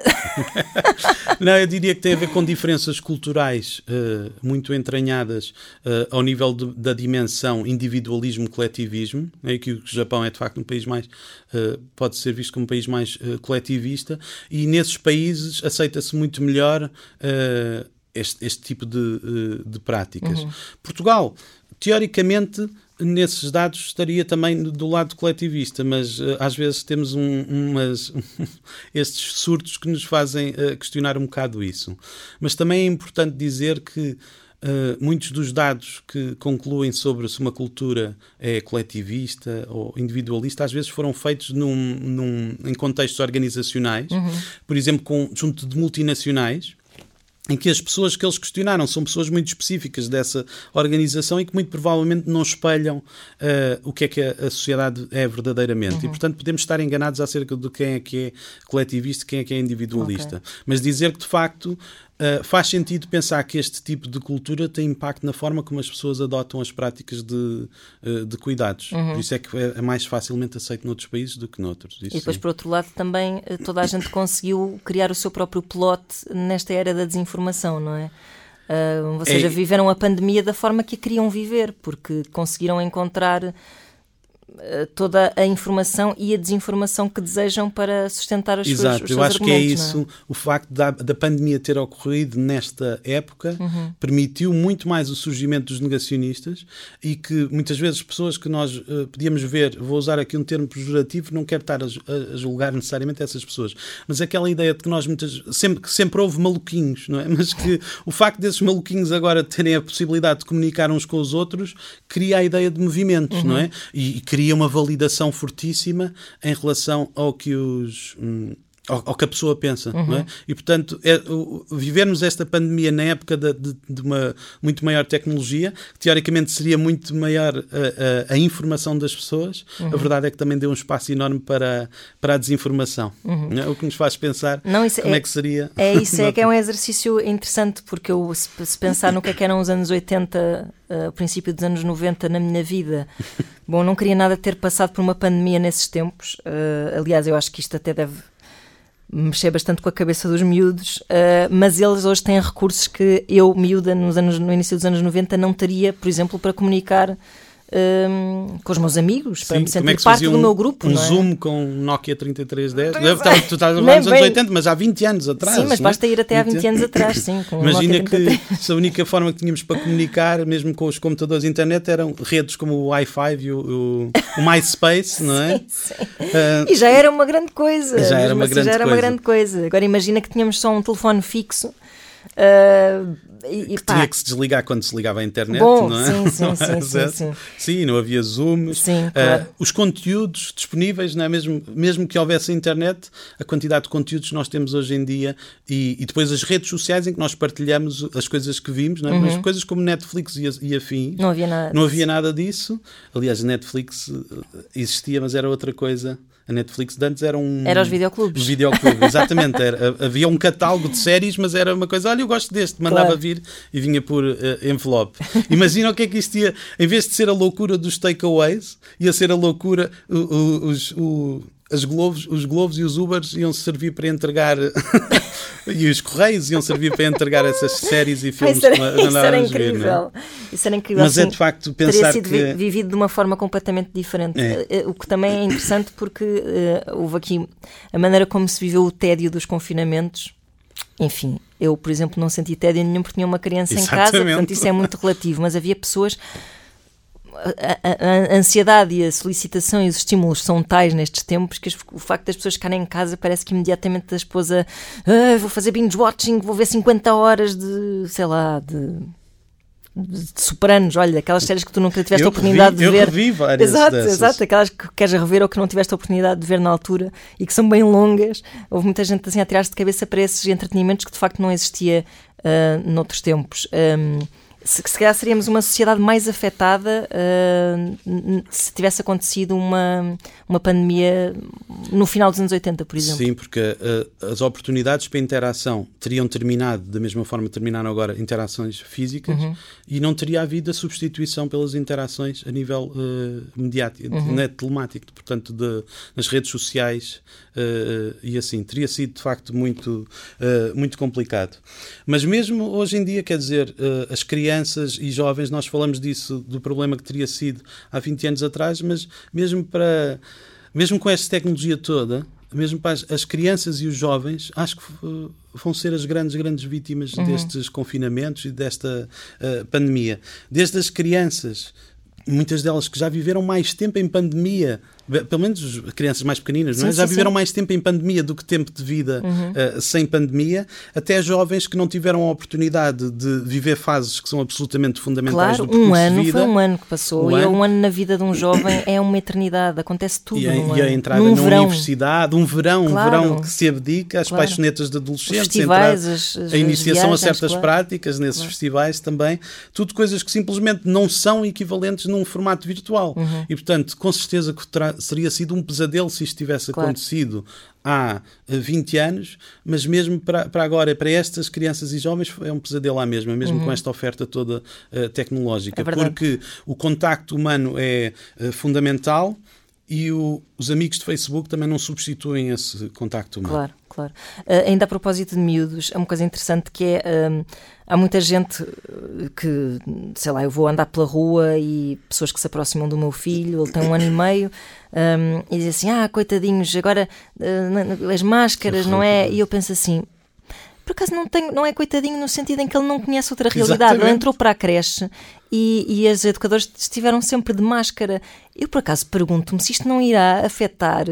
Não, eu diria que tem a ver com diferenças culturais uh, muito entranhadas uh, ao nível de, da dimensão individualismo-coletivismo, é que o Japão é de facto um país mais, uh, pode ser visto como um país mais uh, coletivista, e nesses países aceita-se muito melhor uh, este, este tipo de, uh, de práticas. Uhum. Portugal, teoricamente, nesses dados estaria também do lado coletivista, mas uh, às vezes temos um, umas, estes surtos que nos fazem uh, questionar um bocado isso. Mas também é importante dizer que uh, muitos dos dados que concluem sobre se uma cultura é coletivista ou individualista, às vezes foram feitos num, num, em contextos organizacionais, uhum. por exemplo, com, junto de multinacionais, em que as pessoas que eles questionaram são pessoas muito específicas dessa organização e que muito provavelmente não espelham uh, o que é que a, a sociedade é verdadeiramente. Uhum. E, portanto, podemos estar enganados acerca de quem é que é coletivista e quem é que é individualista. Okay. Mas dizer que, de facto, uh, faz sentido pensar que este tipo de cultura tem impacto na forma como as pessoas adotam as práticas de, uh, de cuidados. Uhum. Por isso é que é mais facilmente aceito noutros países do que noutros. Isso e depois, sim. por outro lado, também toda a gente conseguiu criar o seu próprio plot nesta era da desinformação. Informação, não é? Uh, ou seja, é... viveram a pandemia da forma que a queriam viver, porque conseguiram encontrar uh, toda a informação e a desinformação que desejam para sustentar os Exato, seus, os eu seus acho que é argumentos. isso, Não é? O facto da, da pandemia ter ocorrido nesta época uhum. permitiu muito mais o surgimento dos negacionistas e que muitas vezes pessoas que nós uh, podíamos ver, vou usar aqui um termo pejorativo, não quero estar a, a julgar necessariamente essas pessoas, mas aquela ideia de que nós muitas, sempre, que sempre houve maluquinhos, não é? Mas que o facto desses maluquinhos agora terem a possibilidade de comunicar uns com os outros cria a ideia de movimentos, uhum. não é? E, e cria uma validação fortíssima em relação ao que os... Hum, Ao, ao que a pessoa pensa, uhum. não é? E, portanto, é, o, vivermos esta pandemia na época de, de, de uma muito maior tecnologia, que teoricamente seria muito maior a, a, a informação das pessoas, uhum. a verdade é que também deu um espaço enorme para, para a desinformação. Uhum. Não é? O que nos faz pensar não, como é, é que seria... É isso, é que é um exercício interessante, porque eu, se, se pensar no que é que eram os anos oitenta, uh, o princípio dos anos noventa na minha vida, bom, não queria nada ter passado por uma pandemia nesses tempos. Uh, aliás, eu acho que isto até deve... mexer bastante com a cabeça dos miúdos, uh, mas eles hoje têm recursos que eu, miúda, nos anos, no início dos anos noventa, não teria, por exemplo, para comunicar um, com os meus amigos, Sim, para me sentir é parte um, do meu grupo. Um não é? Zoom com um Nokia trinta e três dez. Tu estás a falar nos anos oitenta, mas há vinte anos atrás. Sim, mas não? basta ir até há vinte anos atrás. Sim, com Imagina um Nokia que se a única forma que tínhamos para comunicar, mesmo com os computadores de internet, eram redes como o Wi-Fi e o, o, o MySpace, não é? Sim, sim. Uh, e já era uma grande coisa. Já era uma, assim, grande, já era coisa. uma grande coisa. Agora imagina que tínhamos só um telefone fixo. Uh, e, que tinha que se desligar quando se ligava à internet, bom, não é? Sim, sim, sim, sim, sim. Sim, não havia Zooms. Sim, claro. uh, os conteúdos disponíveis, não é? mesmo, mesmo que houvesse internet, a quantidade de conteúdos que nós temos hoje em dia e, e depois as redes sociais em que nós partilhamos as coisas que vimos, não é? Uhum. Mas coisas como Netflix e, e afins. Não havia nada Não disso. havia nada disso. Aliás, a Netflix existia, mas era outra coisa. A Netflix de antes era um... Era os videoclubes. Videoclube, exatamente. Era, havia um catálogo de séries, mas era uma coisa, olha, eu gosto deste, mandava claro. vir e vinha por uh, envelope. Imagina o que é que isto ia, em vez de ser a loucura dos takeaways, ia ser a loucura, o, o, os, o, as Globos, os Globos e os Ubers iam servir para entregar... E os Correios iam servir para entregar essas séries e filmes. Isso era, que isso era incrível. Ver, não é? Isso era incrível. Mas assim, é de facto pensar teria sido que... vivido de uma forma completamente diferente. É. O que também é interessante porque uh, houve aqui a maneira como se viveu o tédio dos confinamentos. Enfim, eu, por exemplo, não senti tédio nenhum porque tinha uma criança Exatamente. em casa, portanto isso é muito relativo. Mas havia pessoas... A, a, a ansiedade e a solicitação e os estímulos são tais nestes tempos que o facto das pessoas ficarem em casa parece que imediatamente a esposa ah, vou fazer binge watching, vou ver cinquenta horas de, sei lá, de, de Sopranos, olha, aquelas séries que tu nunca tiveste eu a oportunidade revi, de ver. Eu revi várias exato, dessas. exato, aquelas que queres rever ou que não tiveste a oportunidade de ver na altura e que são bem longas. Houve muita gente assim a tirar-se de cabeça para esses entretenimentos que de facto não existia uh, noutros tempos. Um, Se, se calhar seríamos uma sociedade mais afetada uh, se tivesse acontecido uma, uma pandemia no final dos anos oitenta, por exemplo. Sim, porque uh, as oportunidades para interação teriam terminado da mesma forma que terminaram agora interações físicas uhum. e não teria havido a substituição pelas interações a nível uh, mediático, uhum. né, telemático, portanto, de, nas redes sociais uh, e assim. Teria sido, de facto, muito, uh, muito complicado. Mas mesmo hoje em dia, quer dizer, uh, as crianças crianças e jovens, nós falamos disso, do problema que teria sido há vinte anos atrás, mas mesmo, para, mesmo com esta tecnologia toda, mesmo para as, as crianças e os jovens, acho que uh, vão ser as grandes, grandes vítimas uhum. destes confinamentos e desta uh, pandemia. Desde as crianças, muitas delas que já viveram mais tempo em pandemia, pelo menos crianças mais pequeninas, não é? Sim, já sim, viveram sim. mais tempo em pandemia do que tempo de vida uhum. uh, sem pandemia, até jovens que não tiveram a oportunidade de viver fases que são absolutamente fundamentais claro, do percurso um ano, de vida. Foi um ano que passou, um e ano. um ano na vida de um jovem é uma eternidade, acontece tudo E a, num e a ano. entrada num na verão. universidade, um verão, claro. um verão que se abdica às claro. paixonetas de adolescentes, festivais, entrar, as, as, a iniciação as viagens, a certas claro. práticas nesses claro. festivais também, tudo coisas que simplesmente não são equivalentes num formato virtual. Uhum. E, portanto, com certeza que terá, seria sido um pesadelo se isto tivesse claro. acontecido há vinte anos, mas mesmo para, para agora, para estas crianças e jovens, é um pesadelo à mesma, mesmo uhum. com esta oferta toda uh, tecnológica, é porque o contacto humano é uh, fundamental e o, os amigos de Facebook também não substituem esse contacto humano. Claro, claro. Uh, ainda a propósito de miúdos, é uma coisa interessante que é, um, há muita gente que, sei lá, eu vou andar pela rua e pessoas que se aproximam do meu filho, ele tem um ano e meio, um, e dizem assim, ah, coitadinhos, agora uh, as máscaras, não é? E eu penso assim, por acaso não, tenho, não é coitadinho no sentido em que ele não conhece outra realidade. Exatamente. Ele entrou para a creche e, e as educadoras estiveram sempre de máscara. Eu, por acaso, pergunto-me se isto não irá afetar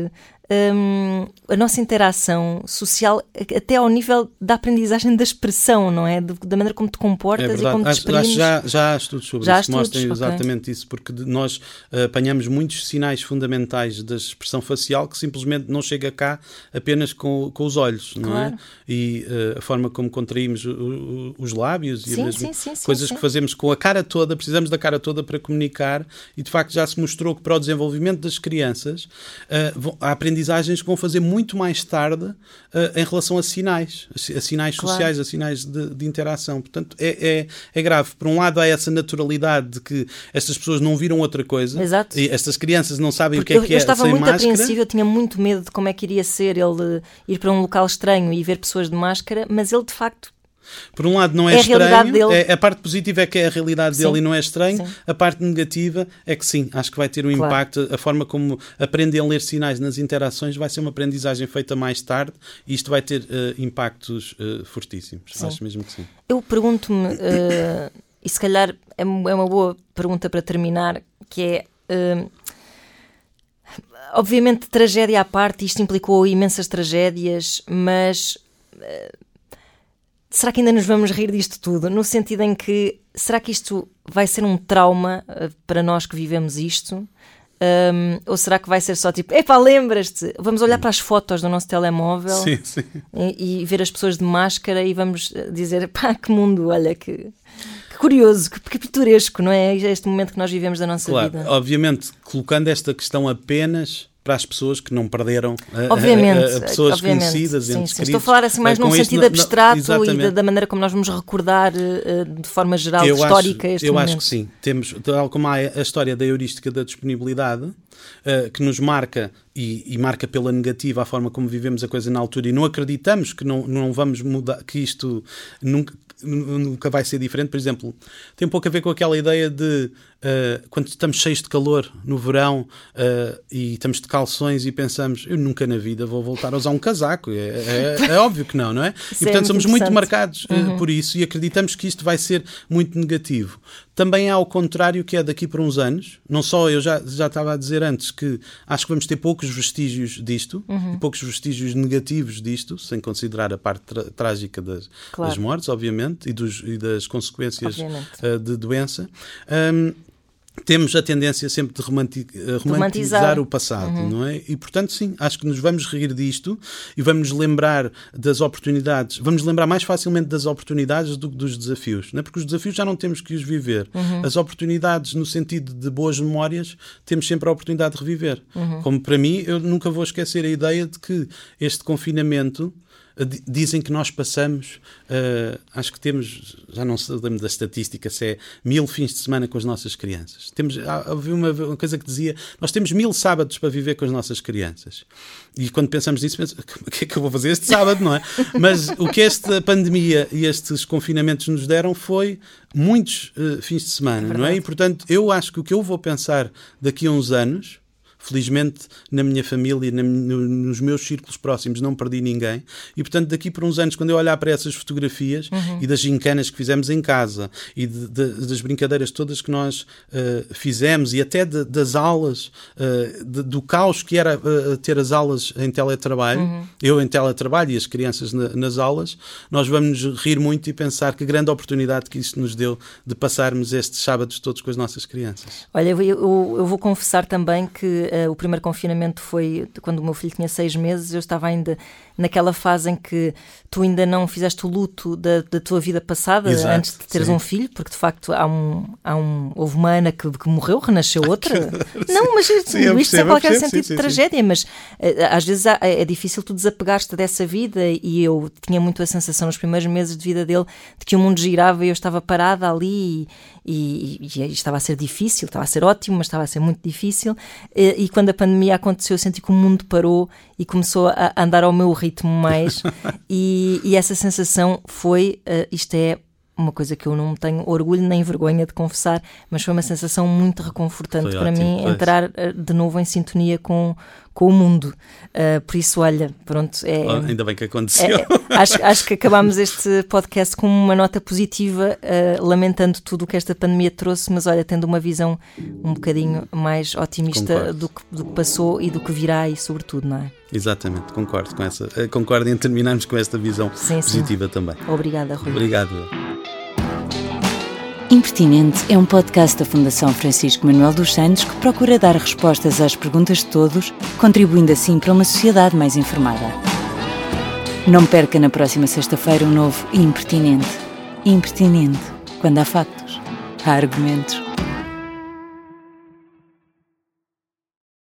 um, a nossa interação social até ao nível da aprendizagem da expressão, não é? Da maneira como te comportas é e como te exprimes. Acho, já, já há estudos sobre já isso que estudos, mostrem okay. exatamente isso, porque nós uh, apanhamos muitos sinais fundamentais da expressão facial que simplesmente não chega cá apenas com, com os olhos, não claro. é? E uh, a forma como contraímos o, o, os lábios sim, e mesmo sim, sim, sim, coisas sim. que fazemos com a cara toda, precisamos da cara toda para comunicar e de facto já se mostrou que para o desenvolvimento das crianças uh, vão, há aprendizagens que vão fazer muito mais tarde uh, em relação a sinais, a sinais claro. sociais, a sinais de, de interação. Portanto, é, é, é grave. Por um lado há essa naturalidade de que estas pessoas não viram outra coisa. Exato. E estas crianças não sabem porque o que é eu, que é eu estava sem muito máscara. apreensiva, eu tinha muito medo de como é que iria ser ele ir para um local estranho e ver pessoas de máscara, mas ele de facto por um lado não é, é estranho, é, a parte positiva é que é a realidade sim, dele e não é estranho, sim. a parte negativa é que sim, acho que vai ter um claro. impacto, a forma como aprendem a ler sinais nas interações vai ser uma aprendizagem feita mais tarde e isto vai ter uh, impactos uh, fortíssimos, sim. acho mesmo que sim. Eu pergunto-me, uh, e se calhar é uma boa pergunta para terminar, que é... Uh, obviamente tragédia à parte, isto implicou imensas tragédias, mas... Uh, será que ainda nos vamos rir disto tudo? No sentido em que, será que isto vai ser um trauma uh, para nós que vivemos isto? Um, ou será que vai ser só tipo, epá, lembras-te? Vamos olhar para as fotos do nosso telemóvel sim, sim. E, e ver as pessoas de máscara e vamos dizer, pá, que mundo, olha, que, que curioso, que, que pitoresco, não é? Este momento que nós vivemos da nossa claro, vida. Obviamente, colocando esta questão apenas para as pessoas que não perderam a, obviamente, a, a pessoas obviamente, conhecidas, sim, entes sim. queridos. Estou a falar assim mais é, num sentido abstrato não, e da, da maneira como nós vamos recordar uh, de forma geral, eu histórica, acho, este eu momento. acho que sim. Temos, tal como há a história da heurística da disponibilidade, uh, que nos marca e, e marca pela negativa a forma como vivemos a coisa na altura e não acreditamos que não, não vamos mudar, que isto nunca, nunca vai ser diferente. Por exemplo, tem um pouco a ver com aquela ideia de uh, quando estamos cheios de calor no verão uh, e estamos de calções e pensamos, eu nunca na vida vou voltar a usar um casaco. É, é, é óbvio que não, não é? Isso e portanto é somos muito muito marcados uh, uhum. por isso e acreditamos que isto vai ser muito negativo. Também há ao contrário, que é daqui por uns anos, não só, eu já, já estava a dizer antes que acho que vamos ter poucos vestígios disto, uhum. e poucos vestígios negativos disto, sem considerar a parte tra- trágica das, claro. das mortes, obviamente, e, dos, e das consequências uh, de doença. Um, temos a tendência sempre de romanti- romantizar, romantizar o passado, uhum. não é? E, portanto, sim, acho que nos vamos rir disto e vamos lembrar das oportunidades, vamos lembrar mais facilmente das oportunidades do que dos desafios, não é? Porque os desafios já não temos que os viver. Uhum. As oportunidades, no sentido de boas memórias, temos sempre a oportunidade de reviver. Uhum. Como para mim, eu nunca vou esquecer a ideia de que este confinamento... Dizem que nós passamos, uh, acho que temos, já não se lembro da estatística, se é mil fins de semana com as nossas crianças. Temos, havia uma, uma coisa que dizia, nós temos mil sábados para viver com as nossas crianças. E quando pensamos nisso, pensamos, o que é que eu vou fazer este sábado, não é? Mas o que esta pandemia e estes confinamentos nos deram foi muitos uh, fins de semana, é não é? E, portanto, eu acho que o que eu vou pensar daqui a uns anos, felizmente na minha família, na, no, nos meus círculos próximos não perdi ninguém e portanto daqui por uns anos quando eu olhar para essas fotografias uhum. e das gincanas que fizemos em casa e de, de, das brincadeiras todas que nós uh, fizemos e até de, das aulas uh, de, do caos que era uh, ter as aulas em teletrabalho, uhum. eu em teletrabalho e as crianças na, nas aulas, nós vamos nos rir muito e pensar que grande oportunidade que isso nos deu de passarmos estes sábados todos com as nossas crianças. Olha, eu, eu, eu vou confessar também que Uh, o primeiro confinamento foi quando o meu filho tinha seis meses, eu estava ainda naquela fase em que tu ainda não fizeste o luto da, da tua vida passada. Exato, antes de teres sim. um filho, porque de facto há um, há um, houve uma Ana que, que morreu, renasceu outra. Não, mas sim, isto sem qualquer percebo, sentido sim, de tragédia, sim. mas uh, às vezes há, é difícil tu desapegar-te dessa vida e eu tinha muito a sensação nos primeiros meses de vida dele de que o mundo girava e eu estava parada ali e, e, e estava a ser difícil, estava a ser ótimo, mas estava a ser muito difícil. E, e quando a pandemia aconteceu, eu senti que o mundo parou e começou a andar ao meu ritmo mais e, e essa sensação foi, uh, isto é uma coisa que eu não tenho orgulho nem vergonha de confessar, mas foi uma sensação muito reconfortante foi para ótimo, mim, foi. entrar uh, de novo em sintonia com, com o mundo. Uh, por isso, olha, pronto. É, oh, ainda bem que aconteceu. É, acho, acho que acabámos este podcast com uma nota positiva, uh, lamentando tudo o que esta pandemia trouxe, mas olha, tendo uma visão um bocadinho mais otimista do que, do que passou e do que virá e sobretudo, não é? Exatamente, concordo com essa. Concordo em terminarmos com esta visão sim, positiva sim. também. Obrigada, Rui. Obrigado. Impertinente é um podcast da Fundação Francisco Manuel dos Santos que procura dar respostas às perguntas de todos, contribuindo assim para uma sociedade mais informada. Não perca na próxima sexta-feira um novo Impertinente. Impertinente, quando há factos, há argumentos.